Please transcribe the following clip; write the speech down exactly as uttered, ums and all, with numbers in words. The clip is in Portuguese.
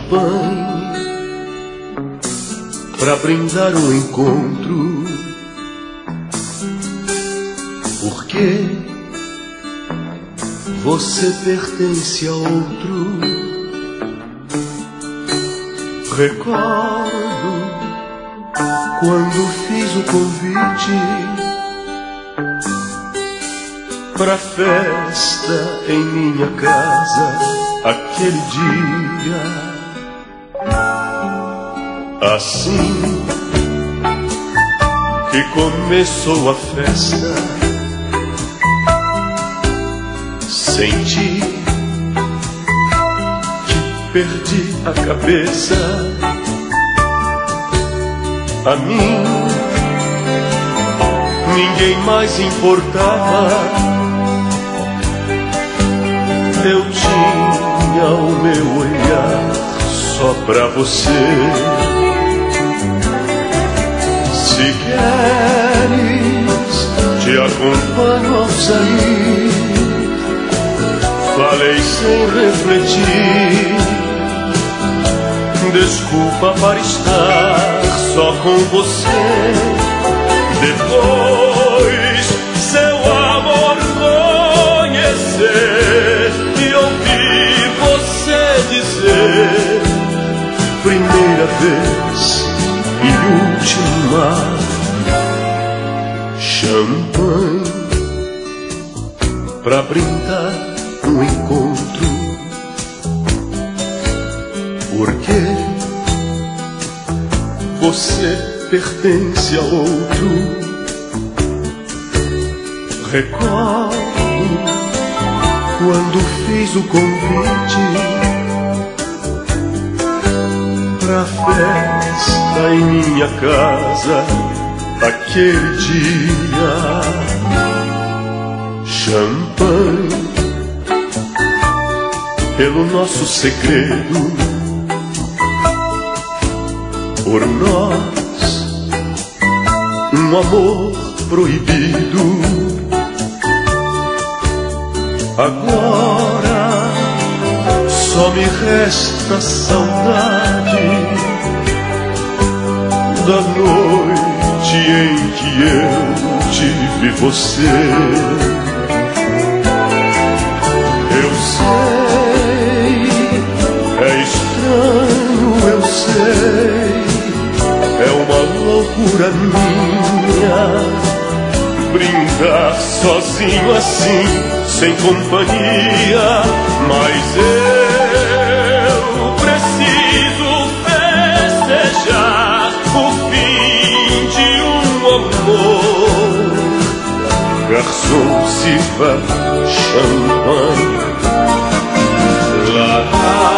champanhe pra brindar um encontro. Porque você pertence a outro. Recordo quando fiz o convite pra festa em minha casa aquele dia. Assim que começou a festa, senti que perdi a cabeça. A mim ninguém mais importava. Eu tinha o meu olhar só pra você. Se queres, te acompanho ao sair. Falei sem refletir. Desculpa para estar só com você. Depois seu amor conhecer e ouvir você dizer: primeira vez e última. Champanhe pra brindar um encontro. Porque você pertence a outro. Recordo quando fiz o convite pra festa em minha casa aquele dia. Champanhe pelo nosso segredo, por nós, um amor proibido. Agora só me resta saudade da noite em que eu tive você. Eu sei, é estranho, eu sei. É uma loucura minha brindar sozinho assim, sem companhia. Mas eu preciso festejar o fim de um amor. Garçom, sirva champanhe. Lá, lá.